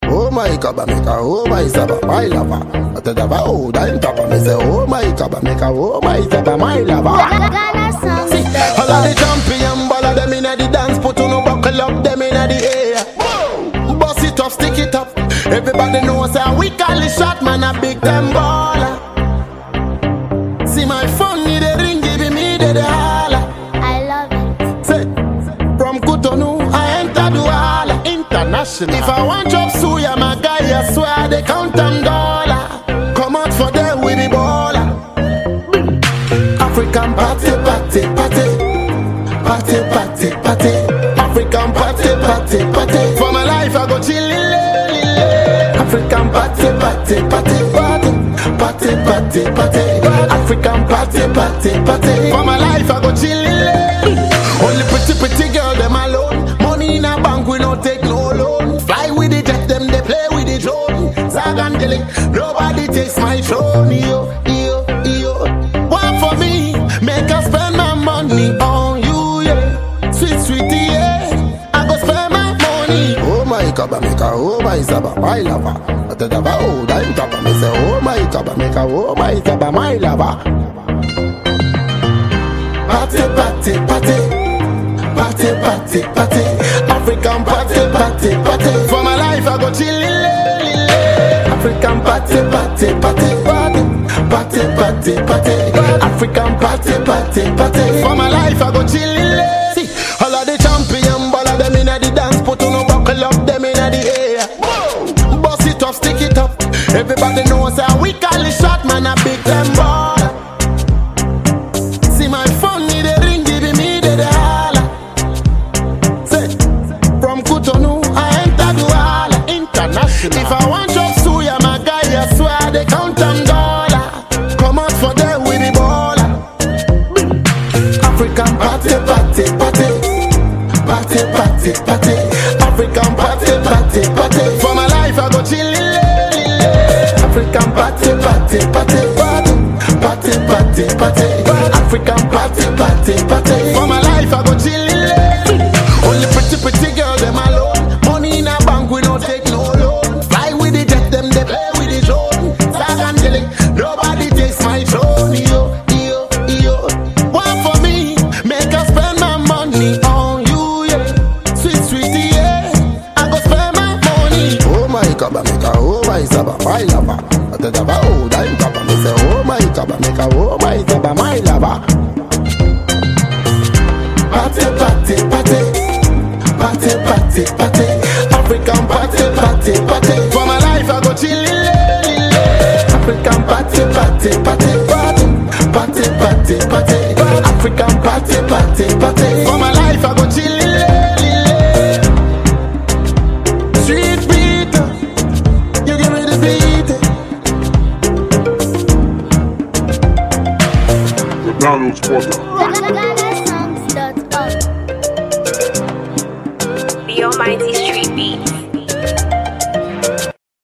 Oh my kaba meka, oh my saba, my lover. I tell you oh, I'm top of me say, oh my kaba meka, oh my saba, my lover. All of the champion, all of them inna the dance, put on a buckle up, them inna the air. Bust it up, stick it up. Everybody knows how we call it shot, man, a big time baller. See my phone, need a ring, giving me the holla. I love it. Say, from Cotonou, I enter Douala International. If I want job suya, my guy, I swear they count them dollar. Come out for them with the baller. African party, party, party. Party, party, party. African party, party, party. For my life, I go chillin'. African party, party, party, party, party, party, party. African party, party, party. For my life, I go chillin'. Only pretty, pretty girl, them alone. Money in a bank, we don't take no loan. Fly with the jet, them they play with the drone. Zagandelic, nobody takes my throne. Yo, yo, yo. One for me, make us spend my money on you, yeah. Sweet, sweetie, yeah. I go spend my money. Oh my kaba meka, oh my saba, my lover. I tell you oh, I'm top of me say, oh my kaba meka, oh my saba, my lover. Party, party, party. Party, party, party. African party, party, party. For my life I go chillin'. African party, party, party, party, party, party, party. African party, party, party. For my life I go chillin'. See, all of the champion, all of them inna the dance, put on a buckle up, them inna the air. Bust it up, stick it up. Everybody knows how we call it shot, man, a big them baller. See my phone need a ring, giving me the holla. Say, from Cotonou, I enter Douala International. If I want job suya, my guy, I swear they count them dollar. Come out for them with the baller. African party, party, party. Party, party, party. African party, party, party. For my life, I go chillin'. African party, party, party, party, party, party, party. African party, party, party. For my life, I go chillin'. Only pretty, pretty girl, them alone. Money in a bank, we don't take no loan. Fly with the jet, them they play with the drone. Zagandelic, nobody takes my throne. Yo, yo, yo. One for me, make us spend my money on you, yeah. Sweet, sweetie, yeah. I go spend my money. Oh my kaba meka, oh my saba, my lover. I tell you oh, I'm top of me say, oh my kaba meka, oh my saba, my lover. Party, party, party. Party, party, party. African party, party, party. For my life I go chillin'. African party, party, party, party, party, party, party. African party, party, party. For my life I go chillin'. Street beat, you give me the beat. McDonald's Water. GhanaSongs.org. The Almighty